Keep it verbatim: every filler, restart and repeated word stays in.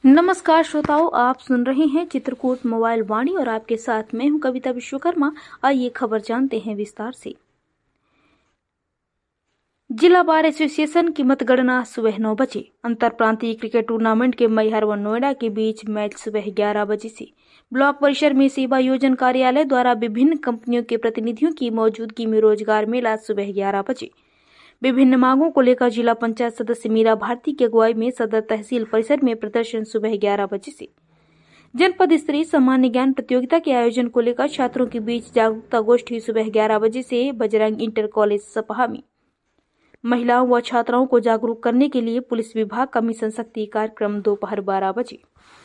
नमस्कार श्रोताओं, आप सुन रहे हैं चित्रकूट मोबाइल वाणी और आपके साथ मैं हूं कविता विश्वकर्मा। आइए खबर जानते हैं विस्तार से। जिला बार एसोसिएशन की मतगणना सुबह नौ बजे। अंतर प्रांतीय क्रिकेट टूर्नामेंट के मैहर व नोएडा के बीच मैच सुबह ग्यारह बजे से ब्लॉक परिसर में सेवा योजन कार्यालय द्वारा विभिन्न कंपनियों के प्रतिनिधियों की मौजूदगी में रोजगार मेला सुबह ग्यारह बजे। विभिन्न मांगों को लेकर जिला पंचायत सदस्य मीरा भारती की अगुवाई में सदर तहसील परिसर में प्रदर्शन सुबह ग्यारह बजे से। जनपद स्तरीय सामान्य ज्ञान प्रतियोगिता के आयोजन को लेकर छात्रों के बीच जागरूकता गोष्ठी सुबह ग्यारह बजे से बजरंग इंटर कॉलेज सपहा में। महिलाओं व छात्राओं को जागरूक करने के लिए पुलिस विभाग का मिशन शक्ति कार्यक्रम दोपहर बारह बजे।